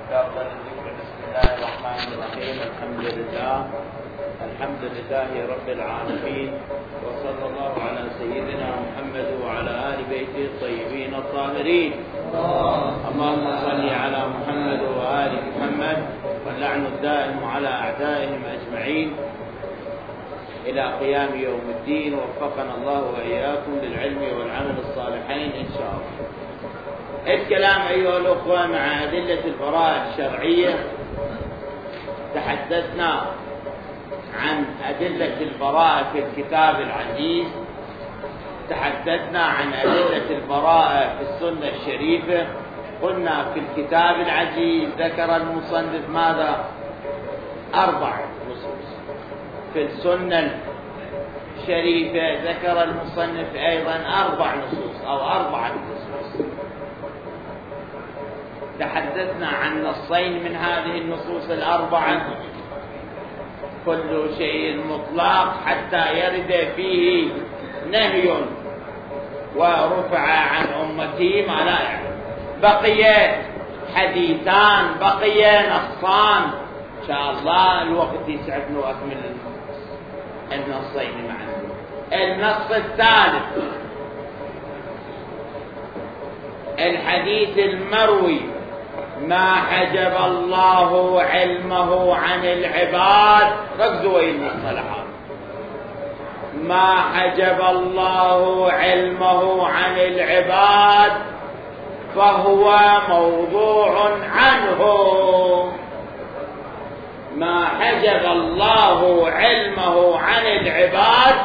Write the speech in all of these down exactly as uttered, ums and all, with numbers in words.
أفضل الذكر. بسم الله الرحمن الرحيم. الحمد لله الحمد لله رب العالمين، وصلى الله على سيدنا محمد وعلى آل بيته الطيبين الطاهرين. اللهم صل على محمد وآل محمد، واللعن الدائم على أعدائهم أجمعين إلى قيام يوم الدين. وفقنا الله وإياكم للعلم والعمل الصالحين إن شاء الله. الكلام أيها الأخوة مع أدلة البراءة الشرعية. تحدثنا عن أدلة البراءة في الكتاب العزيز، تحدثنا عن أدلة البراءة في السنة الشريفة. قلنا في الكتاب العزيز ذكر المصنف ماذا؟ أربع نصوص. في السنة الشريفة ذكر المصنف أيضا أربع نصوص أو أربعة نصوص. تحدثنا عن نصين من هذه النصوص الأربعة. كل شيء مطلق حتى يرد فيه نهي ورفع عن أمتي ما لا يعلم. بقي حديثان، بقي نصان. إن شاء الله الوقت يسعفنا وأكمل النصين معنا. النص الثالث الحديث المروي: ما حجب الله علمه عن العباد. ركزوا وين المصطلحات. ما حجب الله علمه عن العباد فهو موضوع عنه. ما حجب الله علمه عن العباد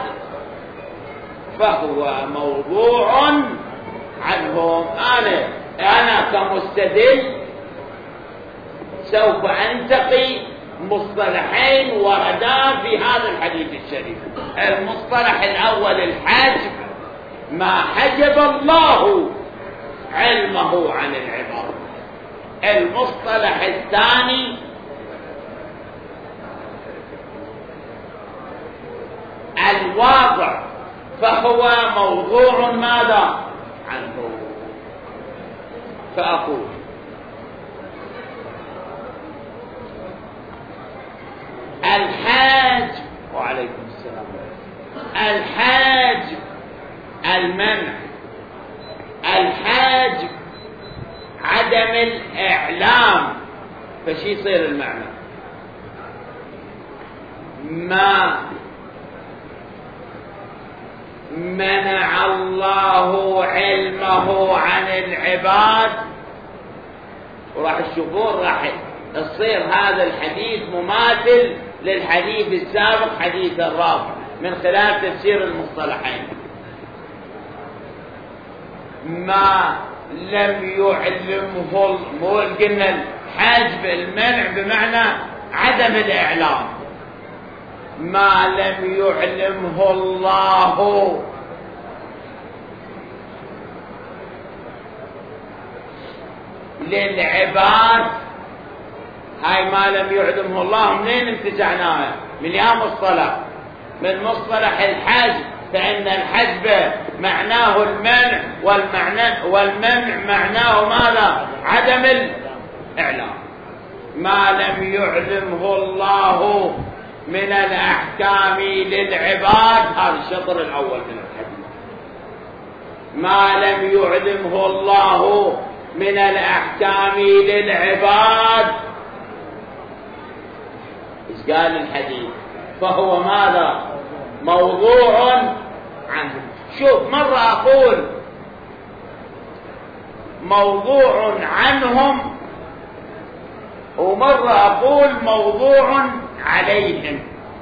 فهو موضوع عنهم. أنا أنا كمستدل سوف أنتقي مصطلحين وردا في هذا الحديث الشريف. المصطلح الأول الحجب، ما حجب الله علمه عن العباد. المصطلح الثاني الواقع، فهو موضوع ماذا عنه. فأقول الحاج وعليكم السلام الحاج المنع، الحاج عدم الإعلام. فشي يصير المعنى؟ ما منع الله علمه عن العباد. وراح تشوفون راح يصير هذا الحديث مماثل للحديث السابق حديث الرابع من خلال تفسير المصطلحين. ما لم يعلمه، مو قلنا الحجب المنع بمعنى عدم الإعلام. ما لم يعلمه الله للعباد. هاي ما لم يعلمه الله منين انتزعناها؟ من يا مصطلح من مصطلح الحجب. فإن الحجب معناه المنع، والمعنى والمنع معناه ماذا؟ عدم الإعلام. ما لم يعلمه الله من الأحكام للعباد. هذا الشطر الأول من الحديث. ما لم يعلمه الله من الأحكام للعباد. إيش قال الحديث؟ فهو ماذا؟ موضوع عنه. شوف، مرة أقول موضوع عنهم، ومرة أقول موضوع عليهم.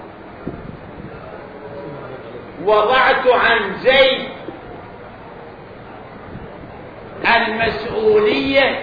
وضعت عن زيد المسؤولية.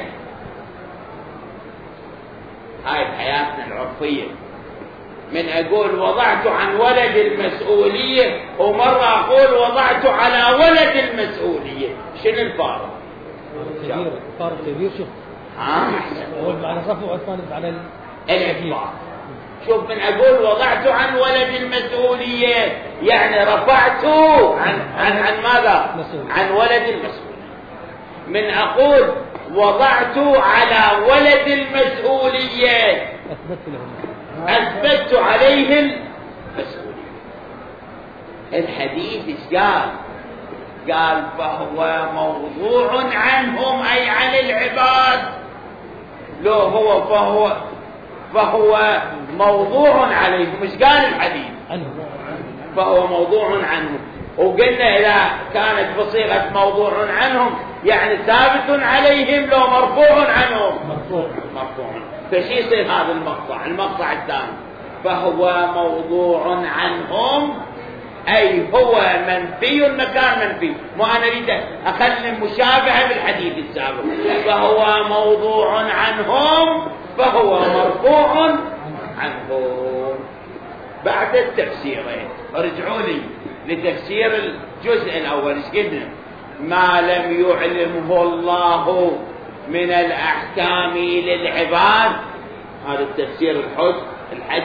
هاي حياتنا العرفية. من أقول وضعت عن ولد المسؤولية، ومرة أقول وضعت على ولد المسؤولية. شنو الفارق؟ كبير، فارق كبير. شوف ها أول معنى رفع عثمان على الإطلاق. شوف، من أقول وضعت عن ولد المسؤولية يعني رفعته عن عن عن ماذا؟ عن ولد المسؤولية. من أقول وضعت على ولد المسؤولية، أثبت عليه المسؤولية. الحديث إيش قال؟ قال فهو موضوع عنهم أي عن العباد. لو هو فهو فهو موضوع عليهم، مش قال الحديث فهو موضوع عنهم. وقلنا إذا كانت بصيغة موضوع عنهم يعني ثابت عليهم، لو مرفوع عنهم مرفوع مرفوع. فشي يصير هذا المقطع المقطع الثاني فهو موضوع عنهم أي هو منفي المكان منفي. مو أنا أريد أخلي مشابهة بالحديث السابق. فهو موضوع عنهم فهو مرفوع عنهم. بعد التفسيرين ارجعوا لي لتفسير الجزء الأول. ايش قلنا؟ ما لم يعلمه الله من الأحكام للعباد، هذا التفسير الحج الحج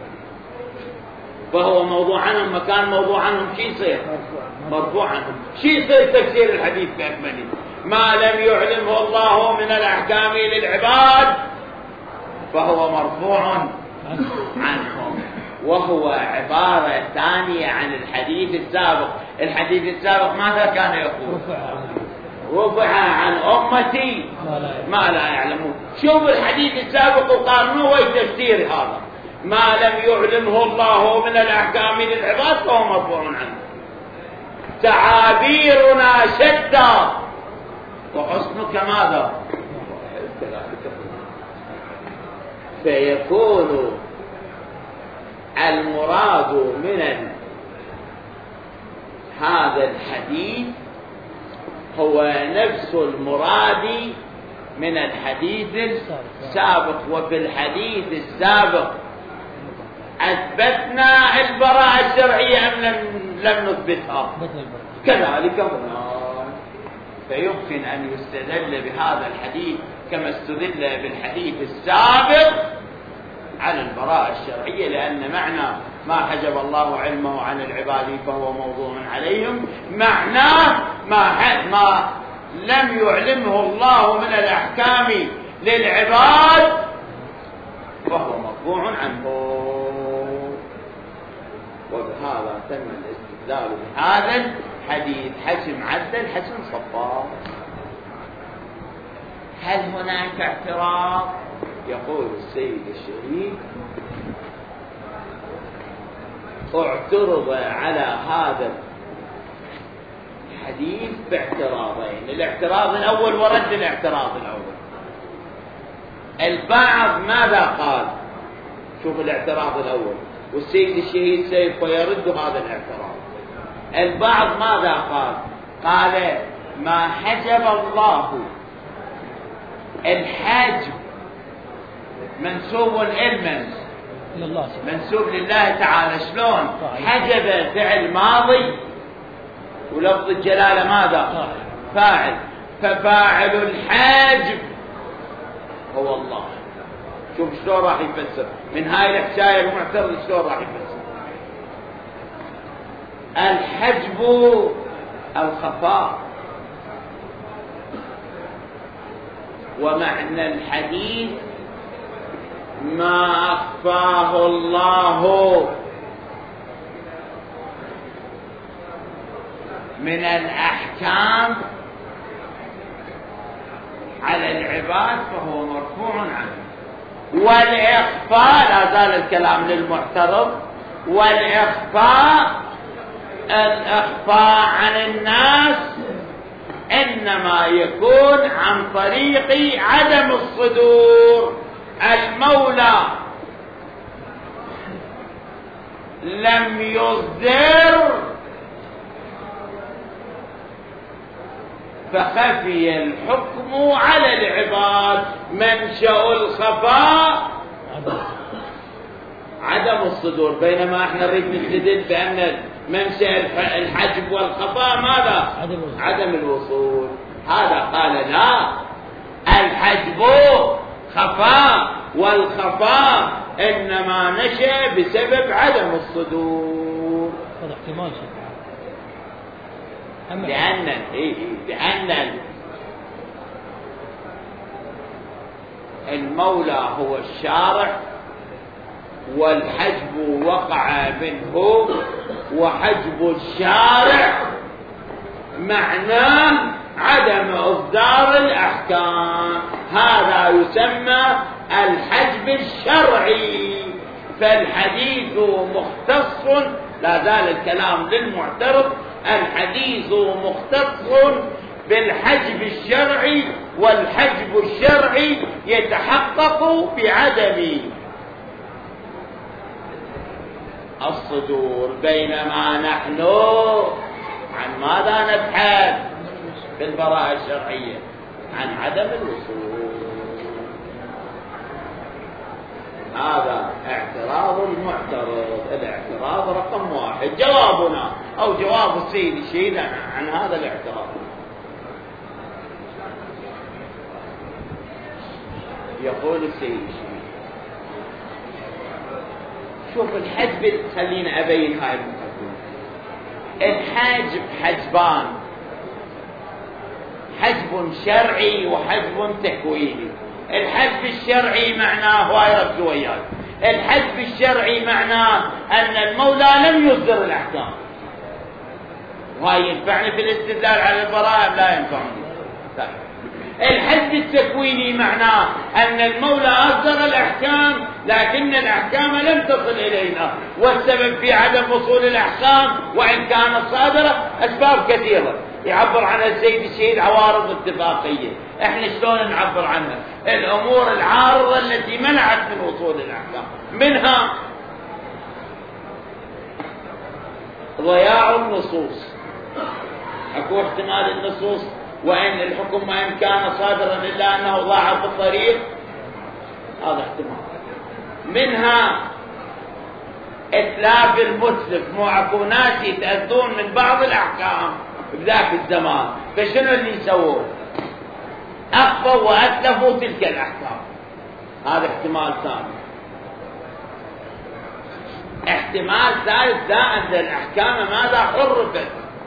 فهو موضوع عنهم. مكان موضوع عنهم شي يصير؟ مرفوع عنهم. شي يصير تفسير الحديث بأكمله؟ ما لم يعلمه الله من الأحكام للعباد فهو مرفوع عنهم، وهو عبارة ثانية عن الحديث السابق. الحديث السابق ماذا كان يقول؟ رفع عن أمتي ما لا يعلمون. شوف الحديث السابق وقارنوه وتفسير هذا. ما لم يعلمه الله من الأحكام للعباد فهو مرفوع عنه. تعابيرنا شتى وحسنك ماذا؟ فيكون المراد من هذا الحديث هو نفس المراد من الحديث السابق. وفي الحديث السابق أثبتنا البراءة الشرعية أم لم, لم نثبتها؟ كذلك هنا. فيمكن أن يستدل بهذا الحديث كما استدل بالحديث السابق على البراءة الشرعية، لأن معنى ما حجب الله علمه عن العباد فهو موضوع عليهم معناه ما, ما لم يعلمه الله من الأحكام للعباد فهو مرفوع عنه. وبهذا تم الاستدلال بهذا الحديث. حسم عدل حسم صفار. هل هناك اعتراض؟ يقول السيد الشهيد اعترض على هذا الحديث باعتراضين. الاعتراض الأول ورد الاعتراض الأول. البعض ماذا قال؟ شوف الاعتراض الأول والسيد الشهيد سيف ويرد هذا الاعتراض. البعض ماذا قال؟ قال ما حجب الله الحاجب منسوب إلمن منسوب لله تعالى. شلون؟ حجب فعل ماضي ولفظ الجلالة ماذا؟ فاعل. ففاعل الحاجب هو الله. شوف شلون راح يفسر من هاي الحكاية المعترض. شلون راح يفسر الحجب؟ الخفاء. ومعنى الحديث ما أخفاه الله من الأحكام على العباد فهو مرفوع عنه. والإخفاء لا زال الكلام للمعترض. والإخفاء الإخفاء عن الناس إنما يكون عن طريق عدم الصدور. المولى لم يصدر فخفي الحكم على العباد. منشأ الخفاء عدم الصدور، بينما احنا نريد نستدل بأن منشأ الحجب والخفاء ماذا؟ عدم الوصول. هذا قال لا، الحجب خفاء والخفاء إنما نشأ بسبب عدم الصدور. هذا احتمال شيء. لأن إيه؟ لأن المولى هو الشارع، والحجب وقع منه، وحجب الشارع معناه عدم إصدار الأحكام، هذا يسمى الحجب الشرعي. فالحديث مختص، لا زال الكلام للمعترض، الحديث مختص بالحجب الشرعي، والحجب الشرعي يتحقق بعدم الصدور، بينما نحن عن ماذا نبحث في البراءة الشرعية؟ عن عدم الوصول. هذا اعتراض المعترض، الاعتراض رقم واحد. جوابنا أو جواب السيد الشهيد عن هذا الاعتراض، يقول السيد الشهيد شوف الحجب، خلينا أبين هاي المقدمة. الحجب حجبان، حجب شرعي وحجب تكويني. الحجب الشرعي معناه، هاي ركزوا وياي، الحجب الشرعي معناه أن المولى لم يصدر الأحكام، وهاي ينفعني في الاستدلال على البراءة، لا ينفعني. طيب. الحجب التكويني معناه أن المولى أصدر الأحكام لكن الأحكام لم تصل إلينا، والسبب في عدم وصول الأحكام وإن كانت صادرة أسباب كثيرة يعبر عنها السيد الشهيد عوارض اتفاقية. احنا شلون نعبر عنها؟ الأمور العارضة التي منعت من وصول الأحكام، منها ضياع النصوص، اكو احتمال النصوص وإن الحكم وإن كان صادرا إلا أنه ضاع في الطريق، هذا احتمال. منها إتلاف المتلف، مو اكو ناس يتأذون من بعض الأحكام بذاك الزمان، فشنو اللي يسوون؟ أخفوا وأتلفوا تلك الأحكام، هذا احتمال ثاني. احتمال ثالث ذا أن الأحكام ماذا حرفت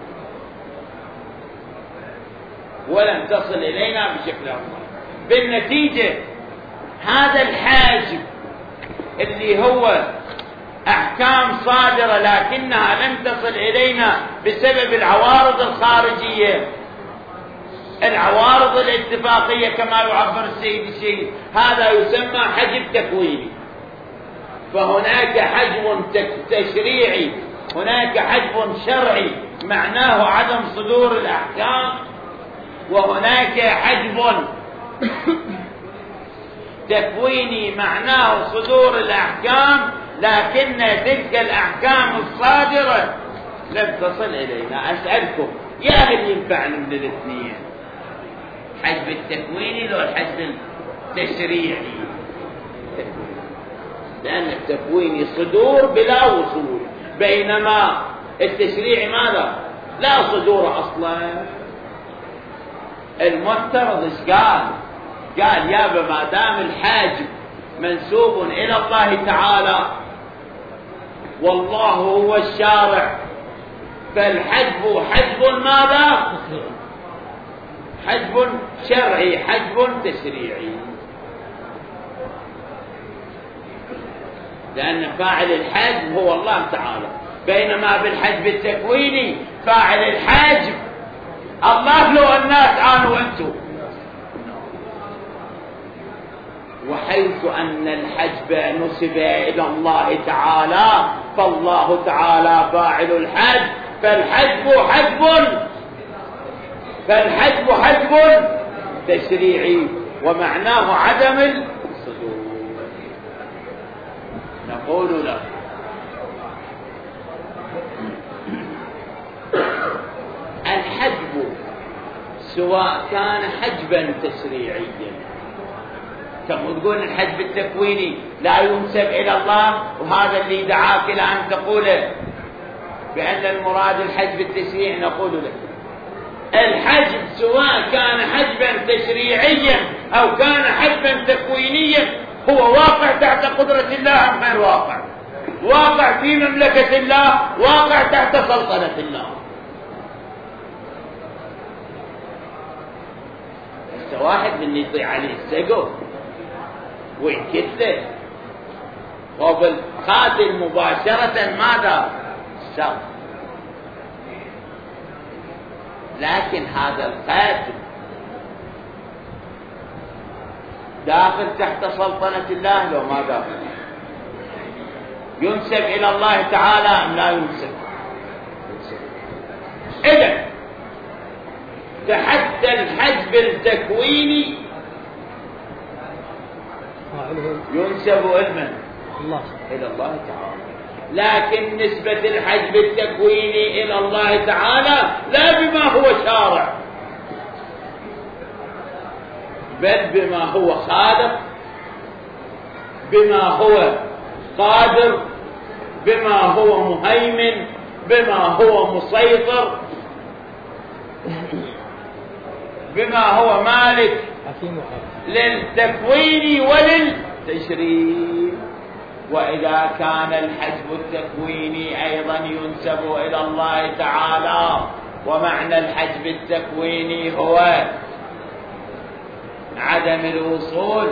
ولم تصل إلينا بشكل أفضل. بالنتيجة هذا الحاجب اللي هو أحكام صادرة لكنها لم تصل إلينا بسبب العوارض الخارجية، العوارض الاتفاقية كما يعبر السيد الشهيد، هذا يسمى حجب تكويني. فهناك حجب تشريعي، هناك حجب شرعي معناه عدم صدور الأحكام، وهناك حجب تكويني معناه صدور الأحكام لكن تلك الأحكام الصادرة لم تصل إلينا. أسألكم يا هل ينفعنا من الاثنين؟ حجب التكويني لو الحجب التشريعي؟ لأن التكويني صدور بلا وصول، بينما التشريعي ماذا؟ لا صدور أصلا. المعترض ايش قال؟ قال يابا ما دام الحاجب منسوب إلى الله تعالى والله هو الشارع، فالحجب حجب ماذا؟ حجب شرعي، حجب تشريعي، لأن فاعل الحجب هو الله تعالى، بينما بالحجب التكويني فاعل الحجب الله لو الناس أنا وأنتم. وحيث أن الحجب نسب إلى الله تعالى فالله تعالى فاعل الحجب، فالحجب حجب فالحجب حجب تشريعي ومعناه عدم الصدور. نقول له الحجب سواء كان حجبا تشريعيا، كما تقول الحجب التكويني لا ينسب إلى الله، وهذا اللي دعاك إلى أن تقول بأن المراد الحجب التشريعي، نقول لك الحجب سواء كان حجبا تشريعيا أو كان حجبا تكوينيا هو واقع تحت قدرة الله أم غير واقع؟ واقع في مملكة الله، واقع تحت سلطنة الله. بس واحد من يطيع عليه السقف ويكتله. وبالقاتل مباشرة ماذا؟ الشر. لكن هذا القاتل داخل تحت سلطنة الله لو ما داخل؟ ينسب إلى الله تعالى أم لا ينسب؟ إذن تحت الحجب التكويني ينسب علما الله إلى الله تعالى، لكن نسبة الحجب التكويني إلى الله تعالى لا بما هو شارع، بل بما هو خالق، بما هو قادر، بما هو مهيمن، بما هو مسيطر، بما هو مالك للتكوين وللتشريع. وإذا كان الحجب التكويني أيضا ينسب إلى الله تعالى، ومعنى الحجب التكويني هو عدم الوصول،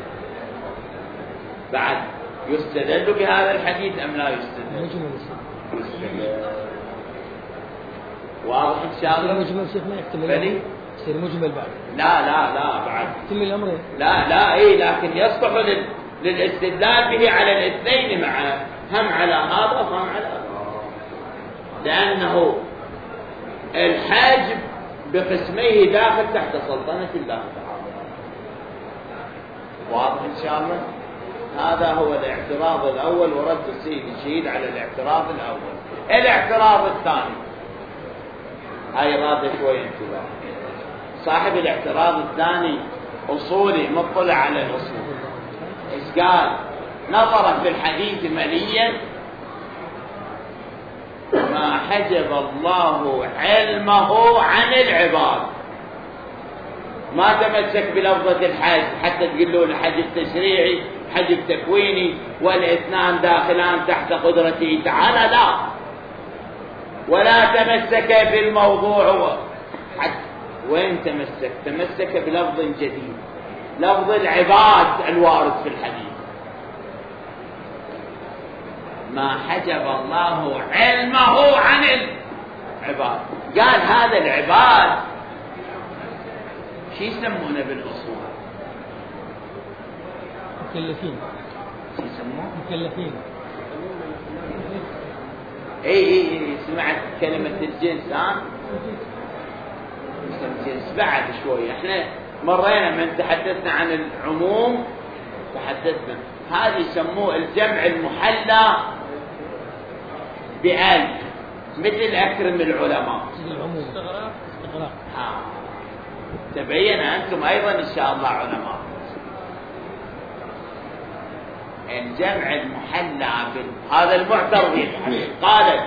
بعد يستدل بهذا الحديث أم لا يستدل؟ يستدل. واضح إن شاء الله؟ مجمل شيخ ما يحتمل يصير مجمل بعد. لا لا لا بعد يحتمل الأمرين. لا لا إيه، لكن يصلح لل... للاستدلال به على الاثنين معا، هم على هذا وهم على هذا، لأنه الحاجب بقسميه داخل تحت سلطنة الله تعالى. واضح إن شاء الله؟ هذا هو الاعتراض الأول، ورد السيد الشهيد على الاعتراض الأول. الاعتراض الثاني هاي راد شوي انتباه. صاحب الاعتراض الثاني أصولي مطلع على الأصول، إيش قال؟ نظر في الحديث مليا ما حجب الله علمه عن العباد، ما تمسك بلفظة الحج حتى تقول له الحجب تشريعي حجب تكويني والاثنان داخلان تحت قدرته تعالى، لا، ولا تمسك بالموضوع. حتى وين تمسك؟ تمسك بلفظ جديد، لفظ العباد الوارد في الحديث. ما حجب الله علمه عن العباد، قال هذا العباد شو يسمونه بالأصول؟ مكلفين. شو يسموه؟ مكلفين. اي اي اي سمعت كلمة الجنس ها؟ الجنس بعد شوي، احنا مرينا من تحدثنا عن العموم تحدثنا، هذه يسموه الجمع المحلى بأل، مثل أكرم العلماء. العموم استغراق استغراق. ها تبين أنتم أيضا إن شاء الله علماء. الجمع المحلى بال... هذا المعترض قال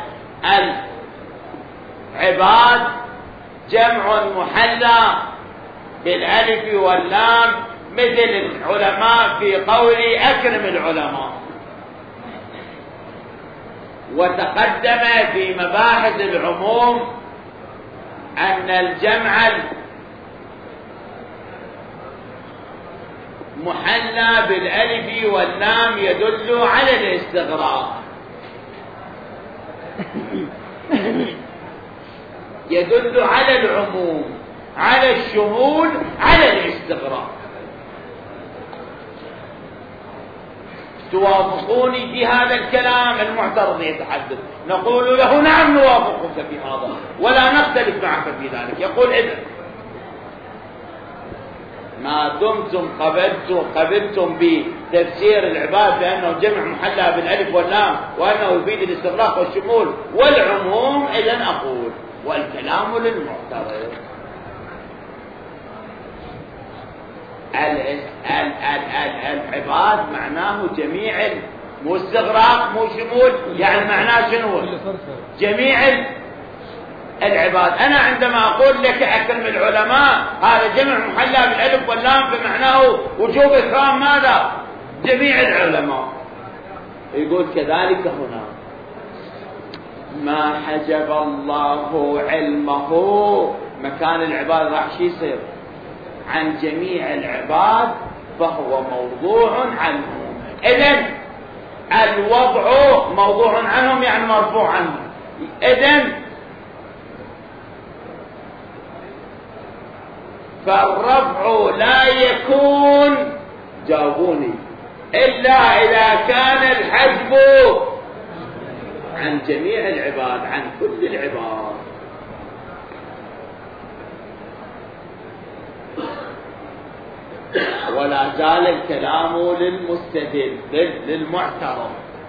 العباد جمع محلى بالألف واللام، مثل العلماء في قول أكرم العلماء. وتقدم في مباحث العموم أن الجمع محلى بالألف واللام يدل على الاستغراق، يدل على العموم، على الشمول، على الاستغراق. توافقوني في هذا الكلام؟ المعترض يتحدث، نقول له نعم نوافقك في هذا ولا نختلف معك في ذلك. يقول إذن ما دمتم قبلتم قبلتم بتفسير العباد بأنه جمع محلى بالألف واللام وأنه يفيد الاستغراق والشمول والعموم، إذن أقول والكلام للمعترض. العباد معناه جميع، مو استغراق مو شمول، يعني معناه شنو؟ جميع العباد. أنا عندما أقول لك أكرم العلماء هذا جمع محلى بالألف واللام بمعناه وجوب إكرام ماذا؟ جميع العلماء. يقول كذلك هنا ما حجب الله علمه، مكان العباد راح شي يصير عن جميع العباد، فهو موضوع عنهم. إذن الوضع موضوع عنهم يعني مرفوع عنهم. إذن فالرفع لا يكون، جاوبوني، إلا إذا كان الحجب عن جميع العباد، عن كل العباد. ولا زال الكلام للمستدل للمعترض.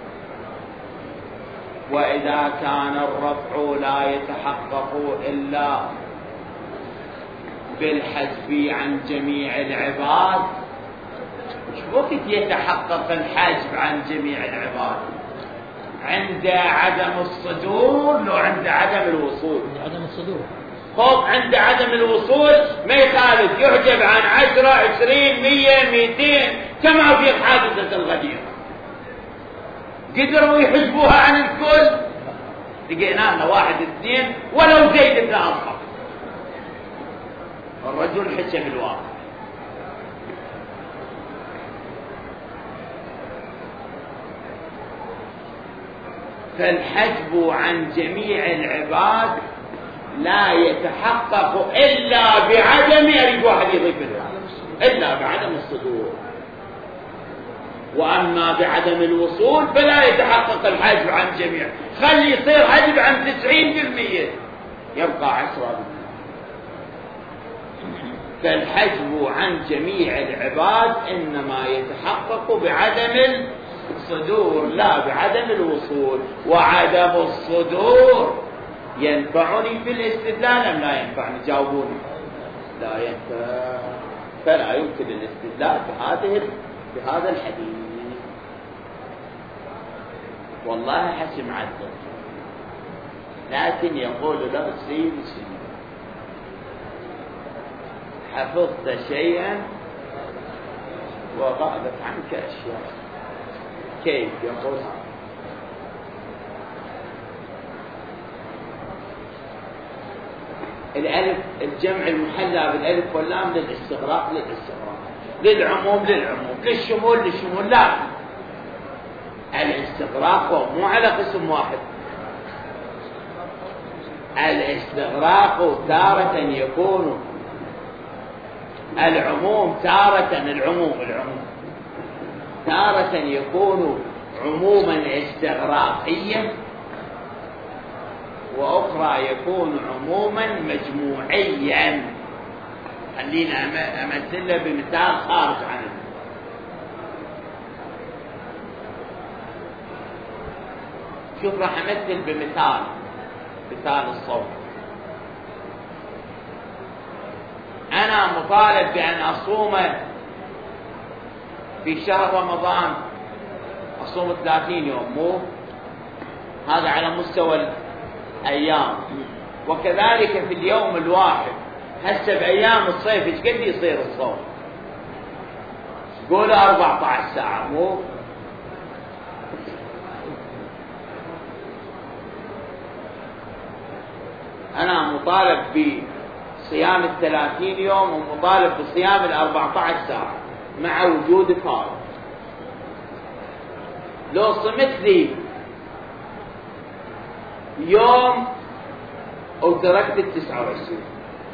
وإذا كان الرفع لا يتحقق إلا بالحجب عن جميع العباد، شو وقت يتحقق الحجب عن جميع العباد؟ عند عدم الصدور لو عند عدم الوصول؟ عدم الصدور. خب عند عدم الوصول ما يخالف، يحجب عن عشرة عشرين مية ميتين كما في حادثة الغدير. قدروا يحجبوها عن الكل؟ لقينا لنا واحد اثنين ولو زيد بن أرقم. الرجل حجب الواقع. فالحجب عن جميع العباد لا يتحقق إلا بعدم، أريد واحد يضيف له، إلا بعدم الصدور. وأما بعدم الوصول فلا يتحقق الحجب عن جميع، خلي يصير حجب عن تسعين بالمئة يبقى عشرة بالمئة. فالحجب عن جميع العباد إنما يتحقق بعدم الصدور لا بعدم الوصول. وعدم الصدور ينفعني في الاستدلال أم لا ينفعني؟ جاوبوني. لا ينفع، فلا يمكن الاستدلال بهذه بهذا الحديث. والله حسم عدل، لكن يقول له السيد السيد حفظت شيئا وغابت عنك أشياء. كيف يقول؟ الألف الجمع المحلى بالألف واللام للاستغراق للاستغراق، للعموم للعموم، للشمول للشمول. لا، الاستغراق هو مو على قسم واحد. الاستغراق تارة يكون العموم، تارة العموم العموم تارة يكون عموما استغراقيا، وأخرى يكون عموما مجموعيا. خلينا أمثله بمثال خارج عنه. شوف راح أمثل بمثال، مثال الصوم. أنا مطالب بأن أصوم في شهر رمضان، أصوم ثلاثين يوم، مو هذا على مستوى الأيام. وكذلك في اليوم الواحد، هسه بأيام الصيف ايش قد يصير الصوم؟ قولوا أربعة عشر ساعة، مو أنا مطالب بصيام الثلاثين يوم ومطالب بصيام الأربعة عشر ساعة مع وجود فارق. لو صمت لي يوم وتركت التسعة وعشرين،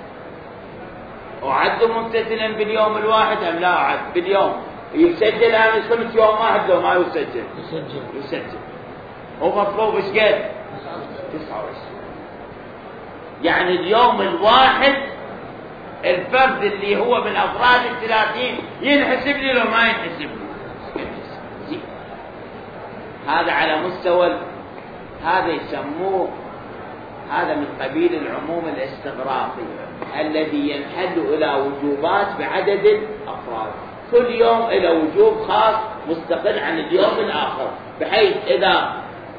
أعد ممتثلا باليوم الواحد أم لا أعد باليوم؟ يسجل أنا صمت يوم واحد لو ما يسجل؟ يسجل يسجل. هو مطلوب ايش قد؟ تسعة وعشرين. يعني اليوم الواحد الفرد اللي هو من أفراد الثلاثين ينحسب لي لو ما ينحسب لي. هذا على مستوى، هذا يسموه، هذا من قبيل العموم الاستغراقي الذي ينحل إلى وجوبات بعدد الأفراد. كل يوم إلى وجوب خاص مستقل عن اليوم الآخر، بحيث إذا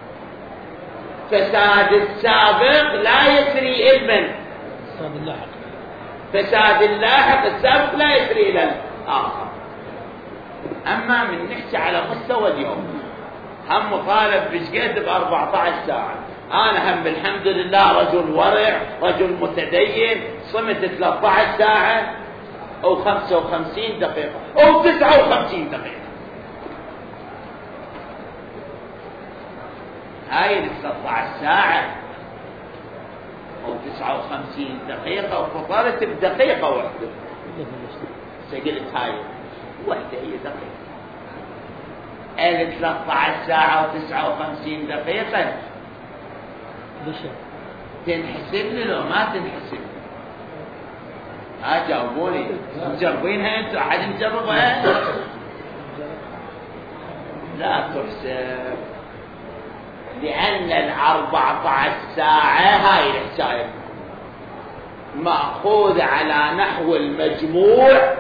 فساد السابق لا يسري إلى من؟ فساد اللاحق. فساد اللاحق السابق لا يسري إلى الآخر. أما من نحكي على مستوى اليوم، هم مطالب بشقد بأربعة عشر ساعة. أنا هم بالحمد لله رجل ورع، رجل متدين، صمت ثلاثة عشر ساعة أو خمسة وخمسين دقيقة أو تسعة وخمسين دقيقة. هاي ال ثلاثة عشر ساعة أو تسعة وخمسين دقيقة وفطرت بدقيقة واحدة. سجلت هاي واحدة هي دقيقة. ال ثلاثة عشر ساعة وتسعة وخمسين دقيقة تنحسب لي لو ما تنحسب؟ ها جاوبوني. مجربينها انتوا؟ احد مجربها؟ لا تحسب، لأن الأربعة عشر ساعة هاي الحساب مأخوذ على نحو المجموع،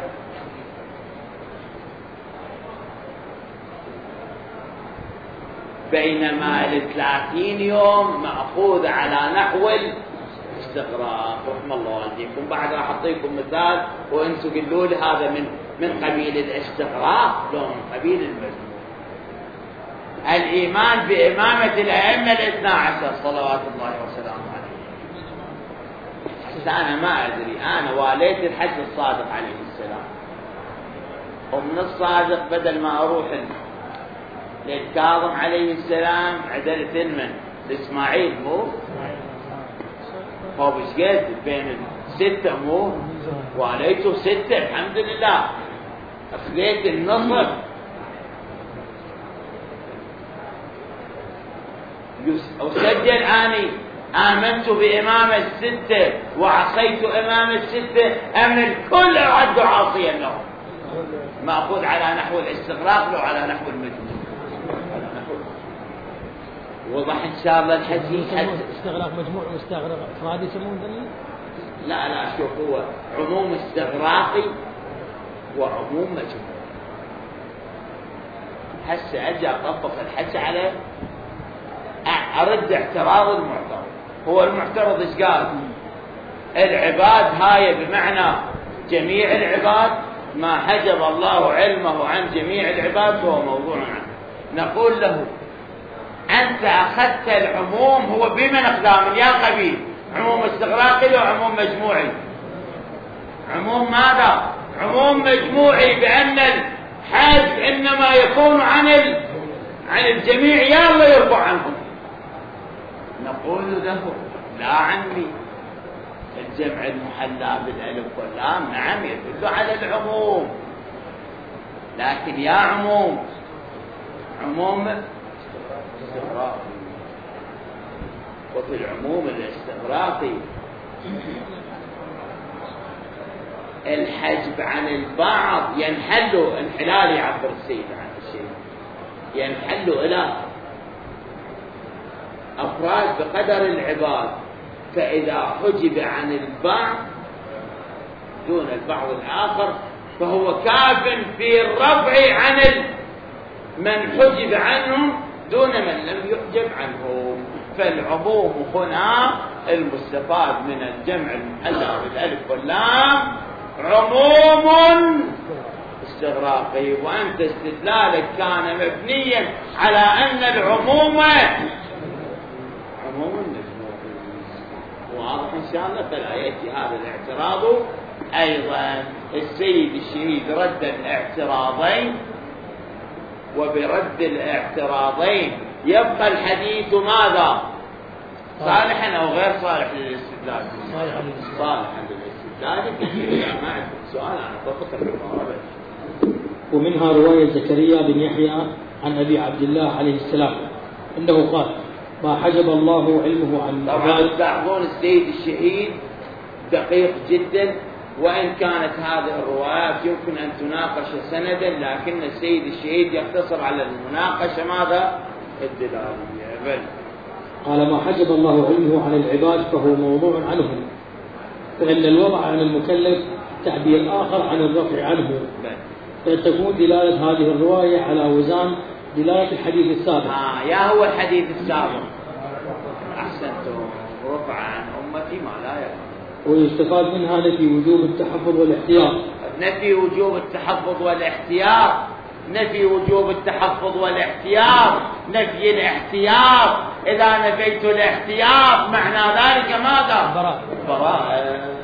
بينما الثلاثين يوم مأخوذ على نحو الاستغراق. رحم الله والديكم. بعد راح أعطيكم مثال وأنتم قلوا لي هذا من من قبيل الاستغراق لو من قبيل المجموع. الإيمان بإمامة الأئمة الاثنى عشر صلوات الله وسلامه عليه. حتى أنا ما أدري، أنا واليت الحج الصادق عليه السلام، ومن الصادق بدل ما أروح للكاظم عليه السلام عدلت من لإسماعيل مو هو بش قد بين الستة مو واليته ستة الحمد لله. أخذت النصر أسجل أني آمنت بإمام الستة وعصيت إمام الستة، أمن الكل أعد عاصيا له. مأخوذ على نحو الاستغراق لو على نحو المجموع. وضح إن شاء الله الحديث. استغراق مجموع واستغراق أفراد يسمون ذلك؟ لا لا شوف، هو عموم استغراقي وعموم مجموع. هسه أجي أطبق الحج عليه أرد اعتراض المعترض. هو المعترض إيش قال؟ العباد هاي بمعنى جميع العباد، ما حجب الله علمه عن جميع العباد فهو موضوع عنه. نقول له أنت أخذت العموم هو بمن أقدام يا قبيل؟ عموم استغراقي وعموم مجموعي. عموم ماذا؟ عموم مجموعي، بأن الحج إنما يكون عن ال... عن الجميع يا الله يرضى عنهم. نقول له لا عمي، الجمع المحلى بالالف واللام نعم يدل على العموم، لكن يا عموم عموم استغراقي، وفي العموم الاستغراقي الحجب عن البعض ينحل انحلال، يعبر السيد عن الشيء، ينحل إلى أفراد بقدر العباد، فإذا حجب عن البعض دون البعض الآخر فهو كاف في الرفع عن من حجب عنهم دون من لم يحجب عنهم. فالعموم هنا المستفاد من الجمع المحلى بالألف واللام عموم استغراقي، وأنت استدلالك كان مبنيا على أن العموم عموم مجموعي. واضح إن شاء الله. فلا يأتي هذا الاعتراض أيضا. السيد الشهيد رد الاعتراضين، وبرد الاعتراضين يبقى الحديث ماذا؟ صالحا أو غير صالح للاستدلال؟ صالحا للاستدلال. ما عندك سؤال أنا بفكر بالمقاربة. ومنها رواية زكريا بن يحيى عن أبي عبد الله عليه السلام أنه قال ما حجب الله علمه عن طبعا تلاحظون السيد الشهيد دقيق جدا، وإن كانت هذه الروايات يمكن أن تناقش سندا، لكن السيد الشهيد يقتصر على المناقشة ماذا؟ الدلالية. بل قال ما حجب الله علمه عن العباد فهو موضوع عنهم، فإن الوضع عن المكلف تعبير آخر عن الرفع عنه، فتكون دلالة هذه الرواية على وزان دلالة الحديث السابق. آه يا هو الحديث السابق. أحسنتم. رفع عن أمتي ما لا يفعل. ويستفاد منها نفي وجوب التحفظ والاحتياط. نفي وجوب التحفظ والاحتياط، نفي وجوب التحفظ والاحتياط، نفي الاحتياط. إذا نفيت الاحتياط معنى ذلك ماذا؟ براءة. براءة.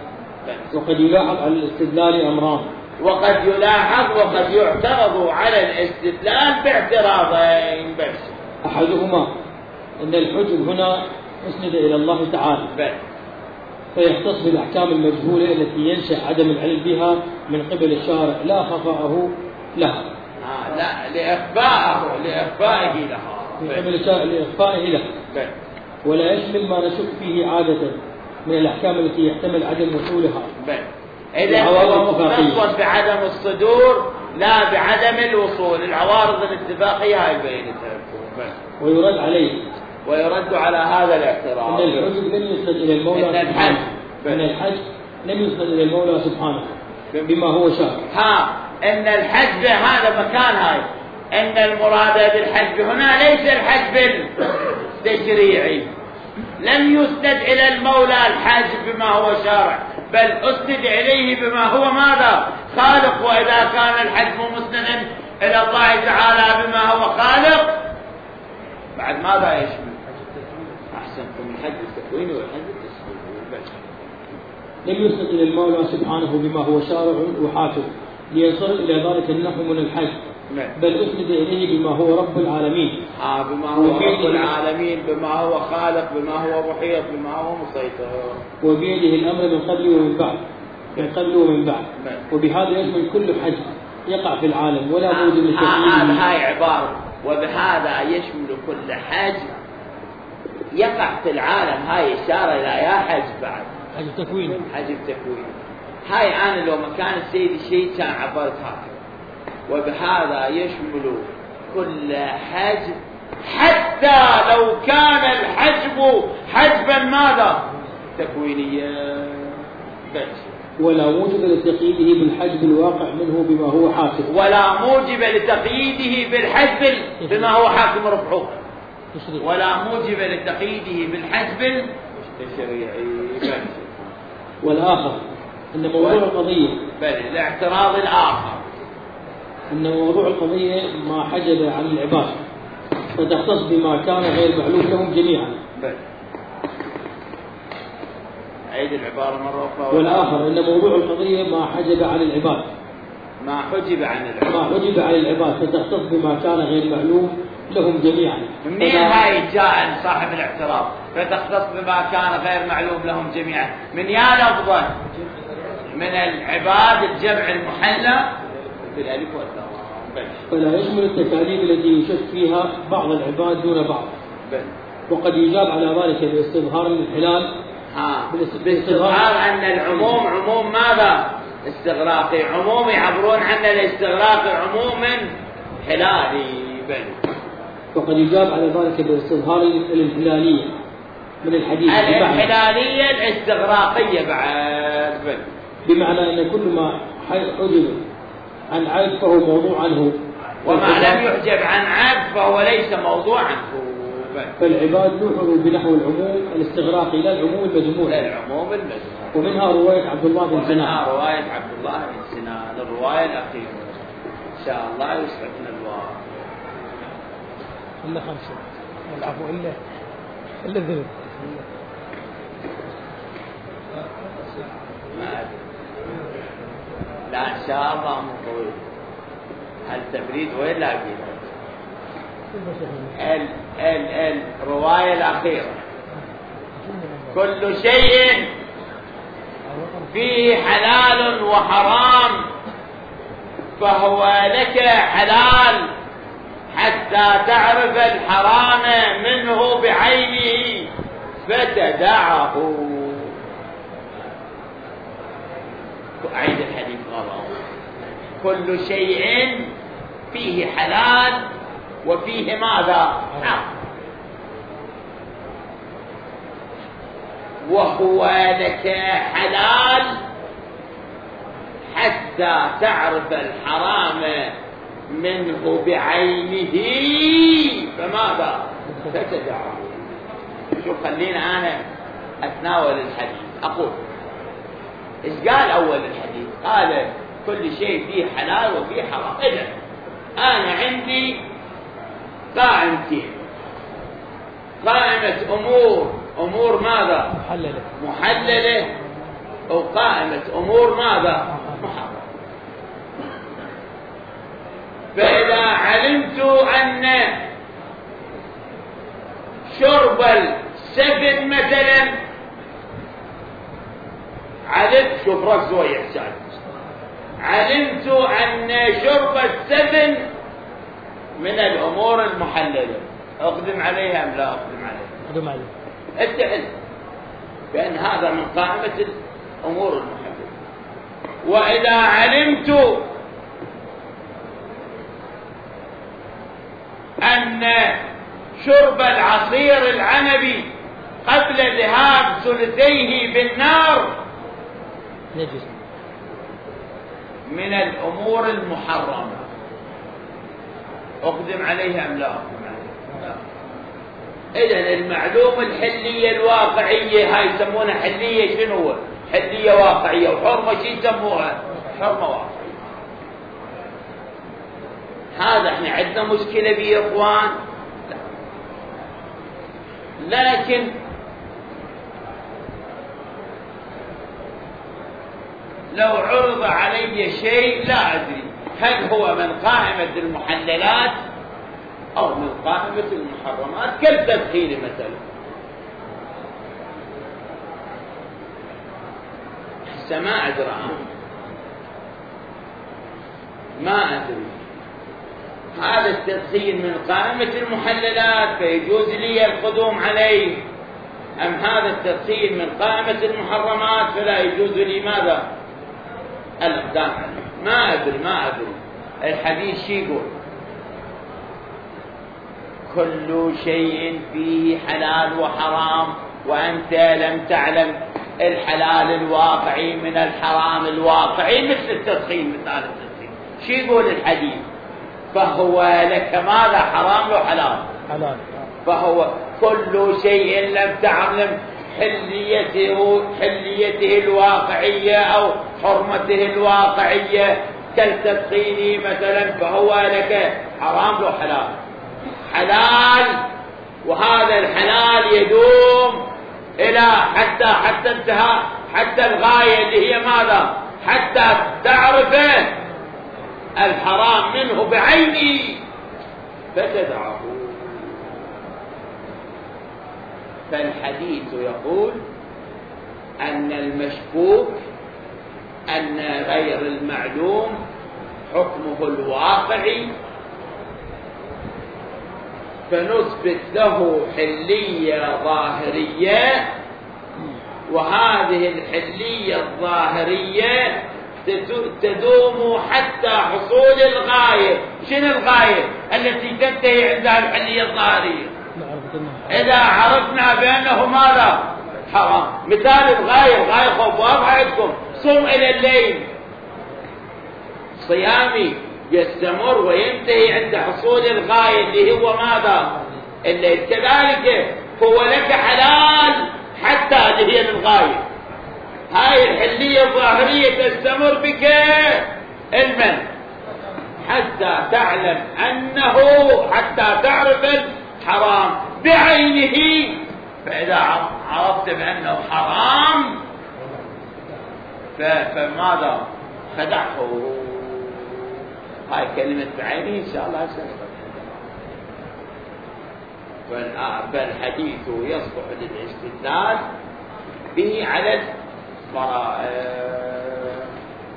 وقد يلاحظ على الاستدلال أمران. وقد يلاحظ وقد يعترض على الاستدلال باعتراضين بس. أحدهما أن الحجب هنا أسند إلى الله تعالى بس. فيختص بالأحكام المجهولة التي ينشأ عدم العلم بها من قبل الشارع لا خفاءه لها. آه لا لإخفائه لإخفائه لها. من قبل الشارع لإخفائه لها. بس. ولا يشمل ما نشك فيه عادة من الأحكام التي يحتمل عدم وصولها. بس. إذا هو مختص بعدم الصدور لا بعدم الوصول. العوارض الاتفاقية هاي بينتها. ويرد عليه ويرد على هذا الاعتراض أن الحجب لم يسند إلى المولى إن الحج أن الحج لم يسند إلى المولى سبحانه بما هو شاء. ها أن الحج هذا مكان هاي أن المراد بالحج هنا ليس الحج التشريعي. لم يسند إلى المولى الحج بما هو شارع بل أسند إليه بما هو ماذا خالق. وإذا كان الحج مسندا إلى الله تعالى بما هو خالق بعد ماذا يشمل؟ أحسنكم الحج التكوين والحج التشريعي. لم يسند إلى المولى سبحانه بما هو شارع وحاكم ليصل إلى ذلك النحو من الحج بل أسند إليه بما هو رب العالمين. آه بما هو رب العالمين بما هو خالق بما هو محيط بما هو مسيطر. وبيده الأمر من قبل ومن بعد من قبل ومن بعد. وبهذا يشمل كل حج يقع في العالم ولا بد من هذا هاي عبارة وبهذا يشمل كل حج يقع في العالم. هاي إشارة إلى يا حج بعد حج التكوين. حج التكوين هاي أنا لو مكان السيد الشيء كان عبرت هكذا. وبهذا يشمل كل حج حتى لو كان الحجب حجبا ماذا تكوينيا بس. ولا موجب لتقييده بالحجب الواقع منه بما هو حاكم. ولا موجب لتقييده بالحجب بما هو حاكم رفعه. ولا موجب لتقييده بالحجب التشريعي. والآخر أن موضوع القضية بل الاعتراض الآخر أن موضوع القضية ما حجب عن العباد فتختص بما كان غير معلوم لهم جميعا. بل عيد العبارة مرة أخرى. والآخر أن موضوع القضية ما حجب عن العباد ما حجب عن العباد ما حجب عن العباد فتختص بما كان غير معلوم لهم جميعا. منين هاي جاء صاحب الاعتراض فتختص بما كان غير معلوم لهم جميعا؟ من يا لفظا من العباد الجمع المحلى بالالف واللام. فلا يشمل التكاليف التي يشك فيها بعض العباد دون بعض. بل. وقد يجاب على ذلك باستظهار الانحلال. ها باستظهار أن العموم عموم ماذا استغراقي. عموم يعبرون عن الاستغراق عموم حلالي. بل. وقد يجاب على ذلك باستظهار الانحلالية من الحديث الانحلالية الاستغراقية بعد. بل. بمعنى أن كل ما حجب عن عيب فهو موضوع عنه وما لم يحجب عن عيب فهو ليس موضوع عنه. فالعباد نوحوا بنحو العموم الاستغراقي لا العموم المجموع. لا العموم المجموع. ومنها رواية عبد الله بن سنان. ومنها رواية عبد الله بن سنان الرواية الأخيرة إن شاء الله يسعدنا الواقع. إلا خمسة والعفو إلا إلا الذنب. ما أدري. لا إن شاء الله مو طويل. هل تبريد وين لاقي؟ ال ال الرواية الأخيرة كل شيء فيه حلال وحرام فهو لك حلال حتى تعرف الحرام منه بعينه فتدعه. أعيد الحديث مرة. كل شيء فيه حلال وفيه ماذا حرام وهو لك حلال حتى تعرف الحرام منه بعينه فماذا فتدعه. شوف خلينا أنا أتناول الحديث. أقول إيش قال أول الحديث؟ قال كل شيء فيه حلال وفيه حرام. إذن أنا عندي قائمتين. قائمة أمور أمور ماذا محللة محللة أو قائمة أمور ماذا؟ محرم. فإذا علمت أن شرب السفن مثلا، علمت، شوف ركزوا يا إحسان، علمت أن شرب السفن من الأمور المحللة، أقدم عليها أم لا أقدم عليها؟ أقدم عليها. اتعلم بأن هذا من قائمة الأمور المحللة. وإذا علمت أن شرب العصير العنبي قبل ذهاب ثلثيه بالنار نجس من الأمور المحرمة، أقدم عليها أم لا أقدم عليها؟ إذن المعلوم الحلية الواقعية هاي يسمونها حلية، شنو هو؟ حلية واقعية. وحرمة شو يسموها؟ حرمة واقعية. هذا احنا عندنا مشكلة به يا اخوان. لكن لو عرض علي شيء لا أدري هل هو من قائمة المحللات أو من قائمة المحرمات، كالتدخين مثلا. حتى ما أدري ما أدري هذا التدخين من قائمة المحللات فيجوز لي القدوم عليه، أم هذا التدخين من قائمة المحرمات فلا يجوز لي ماذا؟ الإقدام عليه. ما أدري ما أدري الحديث شي يقول؟ كل شيء فيه حلال وحرام وأنت لم تعلم الحلال الواقعي من الحرام الواقعي، مثل التدخين، مثال التدخين. شي يقول الحديث؟ فهو لك ماذا؟ حرام لو حلال؟ حلال. فهو كل شيء لم تعلم حليته حليته الواقعية أو حرمته الواقعية كالتدخين مثلا، فهو لك حرام لو حلال؟ حلال. وهذا الحلال يدوم إلى حتى حتى انتهى، حتى الغاية اللي هي ماذا؟ حتى تعرف الحرام منه بعينه فتدعه. فالحديث يقول أن المشكوك، أن غير المعلوم حكمه الواقعي، فنثبت له حلية ظاهرية، وهذه الحلية الظاهرية تدوم حتى حصول الغاية. شنو الغاية التي تنتهي عندها الحلية الظاهرية؟ إذا عرفنا بأنه ماذا؟ حرام. مثال الغاية، الغاية خوف واضحة عندكم، صم إلى الليل، صيامي يستمر وينتهي عند حصول الغاية اللي هو ماذا؟ الليل. كذلك هو لك حلال حتى اللي هي الغاية. هاي الحلية الظاهرية تستمر بك علما حتى تعلم أنه، حتى تعرف الحرام بعينه. فإذا عرفت بأنه حرام فماذا؟ خدعه. هاي كلمة بعينه إن شاء الله سنفهم. فالحديث يصلح للاستدلال به على البراءة،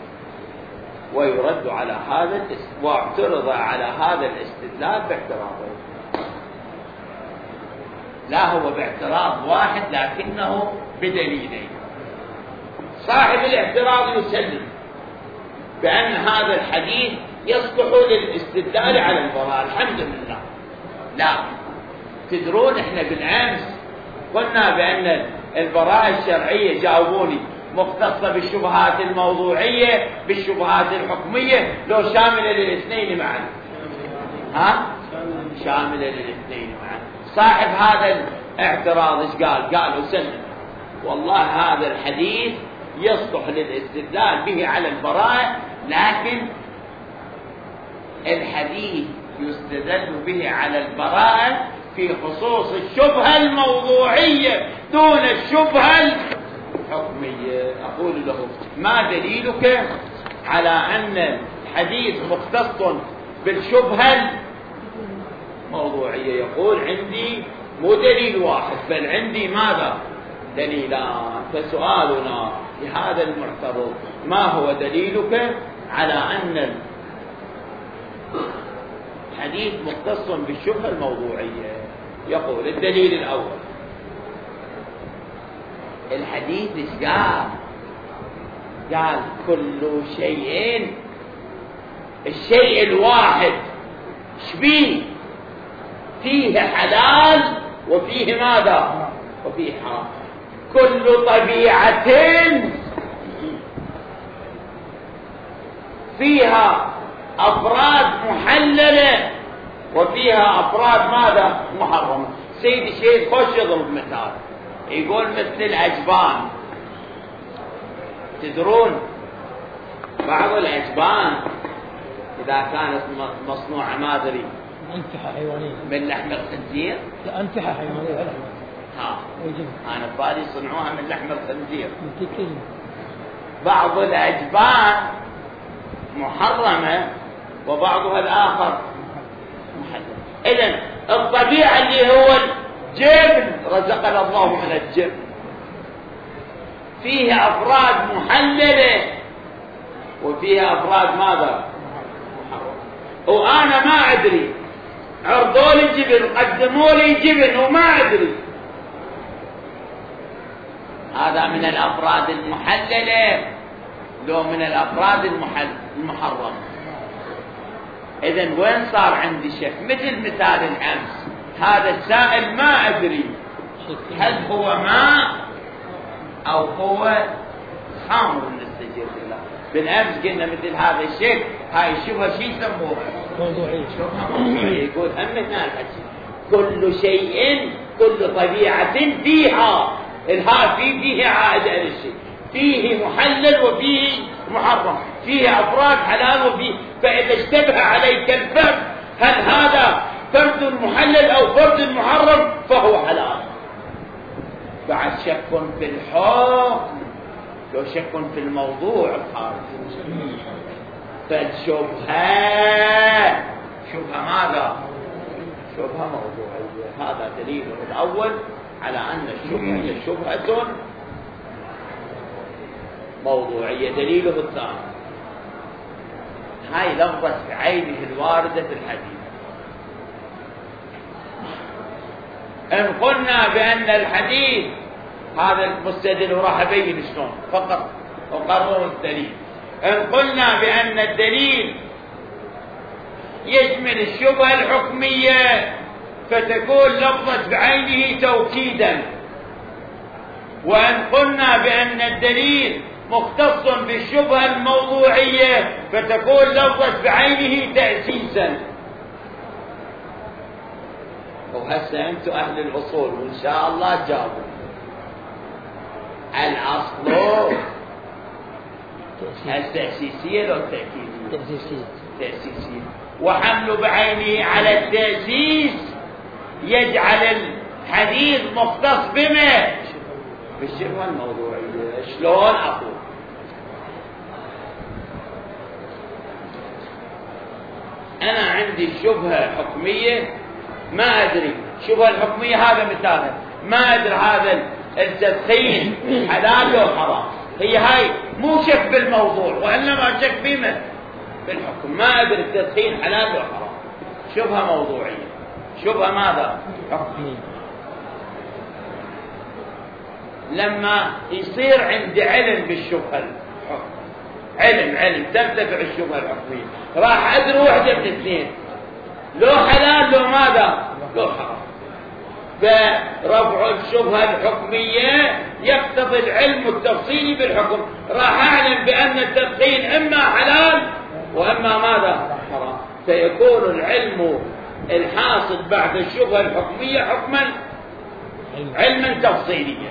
ويرد على هذا واعترض على هذا الاستدلال باعتراضين. لا هو باعتراض واحد لكنه بدليلين. صاحب الاعتراض يسلم بأن هذا الحديث يصلح للاستدلال على البراءة، الحمد لله. لا تدرون احنا بالامس قلنا بأن البراءة الشرعية، جاوبوني، مختصة بالشبهات الموضوعية بالشبهات الحكمية لو شاملة للاثنين معا؟ ها؟ شاملة للاثنين معا. صاحب هذا الاعتراض ايش قال؟ قال وسلم والله هذا الحديث يصلح للاستدلال به على البراءة، لكن الحديث يستدل به على البراءة في خصوص الشبهة الموضوعية دون الشبهة الحكمية. الحكمية، أقول له ما دليلك على أن الحديث مختص بالشبهة الموضوعية؟ يقول عندي مو دليل واحد بل عندي ماذا؟ دليلان. فسؤالنا لهذا المعترض ما هو دليلك على أن الحديث مختص بالشبهة الموضوعية؟ يقول الدليل الأول الحديث ايش قال؟ قال كل شيء، الشيء الواحد شبيه فيه حلال وفيه ماذا؟ وفيه حرام. كل طبيعة فيها أفراد محللة وفيها أفراد ماذا؟ محرمة. سيد الشيخ خوش يضرب مثال، يقول مثل الأجبان. تدرون بعض الأجبان إذا كانت مصنوعة ما أدري أنتحة حيوانية من لحم الخنزير، لا أنتحة حيوانية ها أنا بالي صنعوها من لحم الخنزير. ممكن. بعض الأجبان محرمة وبعضها الآخر محرم. إذن الطبيعة اللي هو الجبن رزقنا الله من الجبن فيه أفراد محللة وفيها أفراد ماذا؟ وأنا ما أدري، عرضوا لي جبن قدموا لي جبن وما أدري، هذا من الأفراد المحللة لو من الأفراد المحرمة. إذن وين صار عندي شك؟ مثل مثال الأمس، هذا السائل ما أدري هل هو ماء أو هو خمر نستجير بالله. بالأمس قلنا مثل هذا الشيء، هاي الشبهة شو يسموها؟ موضوعية. شبهة موضوعية. يقول هم هنا الحكي كل شيء، كل طبيعة فيها الها في فيه عائد على الشيء، فيه محلل وفيه محرم، فيه أفراد حلال وفيه، فإذا اشتبه عليك الفرد هل هذا فرد محلل أو فرد محرم فهو حلال. بعد شك في الحكم لو شك في الموضوع الخارجي، فالشبهة شبهة ماذا؟ شبهة موضوعية. هذا دليل الأول على أن الشبهة هي شبهة موضوعية. دليله الثاني هاي لفظة بعينه الواردة في الحديث. إن قلنا بأن الحديث هذا المستدل وراح أبين شلون فقط وقرروا الدليل. إن قلنا بأن الدليل يشمل الشبهة الحكمية فتكون لفظة بعينه توكيدا، وإن قلنا بأن الدليل مختص بالشبهة الموضوعية فتكون لفظة بعينه تأسيسا. وهسه أنتم أهل الأصول وإن شاء الله جاوبوا. الأصل التأسيسية لو التأكيدية؟ تأسيسية. تأسيسية. وحمل بعينه على التأسيس يجعل الحديث مختص بما؟ بالشبهة الموضوعية. شلون أقول؟ أنا عندي شبهة حكمية ما أدري، شبهة الحكمية هذا مثالها، ما أدري هذا التدخين حلال أو حرام، هي هاي مو شك بالموضوع وإنما شك بما؟ بالحكم. ما أدري التدخين حلال أو حرام، شبهة موضوعية. شبهة ماذا؟ حكمية. لما يصير عندي علم بالشبهة الحكم، علم علم ترتفع الشبهة الحكمية، راح أدري واحدة من اثنين، لو حلال لو ماذا؟ لو حرام. فرفع الشبهة الحكمية يقتضي العلم التفصيلي بالحكم، راح أعلم بأن التدخين إما حلال وإما ماذا؟ حرام. فيكون العلم الحاصل بعد الشبهة الحكمية حكما علما تفصيليا.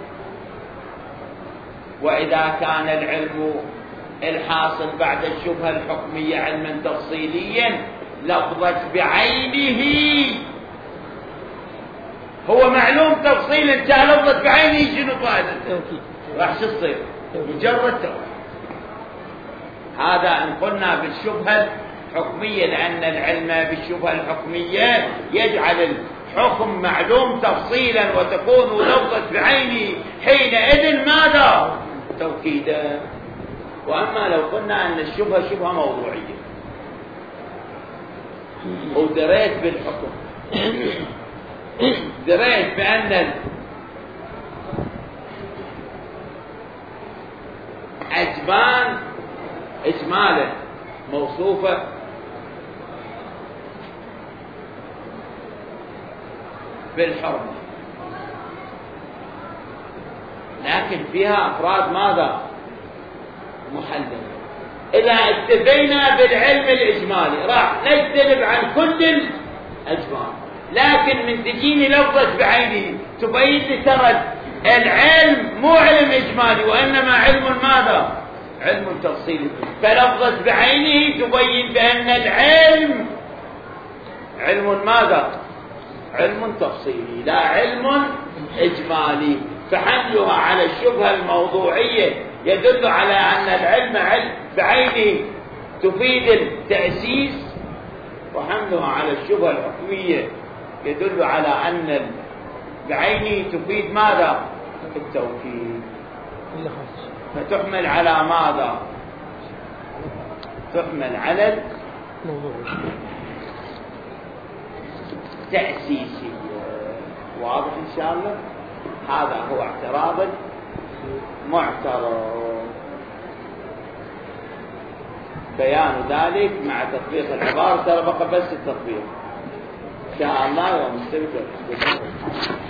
وإذا كان العلم الحاصل بعد الشبهة الحكمية علما تفصيليا لفظت بعينه، هو معلوم تفصيلا، جاء لفظت بعينه شنو فائدة؟ راح شو تصير؟ مجرد توحيد. هذا إن قلنا بالشبهة الحكمية، لأن العلم بالشبهة الحكمية يجعل الحكم معلوم تفصيلا وتكون لفظة بعينه حينئذ ماذا؟ توكيدا. وأما لو قلنا أن الشبهة شبهة موضوعية ودريت بالحكم، دريت بأن الأجبان إجمالا موصوفة بالحرمة، لكن فيها أفراد ماذا؟ محللة. إذا اكتفينا بالعلم الإجمالي راح نجتنب عن كل الأجبان، لكن من تجيني لفظة بعينه تبين لي ترى العلم مو علم إجمالي وإنما علم ماذا؟ علم تفصيلي. فلفظة بعينه تبين بأن العلم علم ماذا؟ علم تفصيلي لا علم إجمالي. فحملها على الشبهة الموضوعية يدل على أن العلم علم بعينه تفيد التأسيس، وحملها على الشبهة الحكمية يدل على أن بعينه تفيد ماذا؟ التوكيد. فتحمل على ماذا؟ تحمل على التأسيسية. واضح إن شاء الله؟ هذا هو اعتراض معترض، بيان ذلك مع تطبيق العبارة. ترى بقى بس التطبيق إن شاء الله يوم السبت.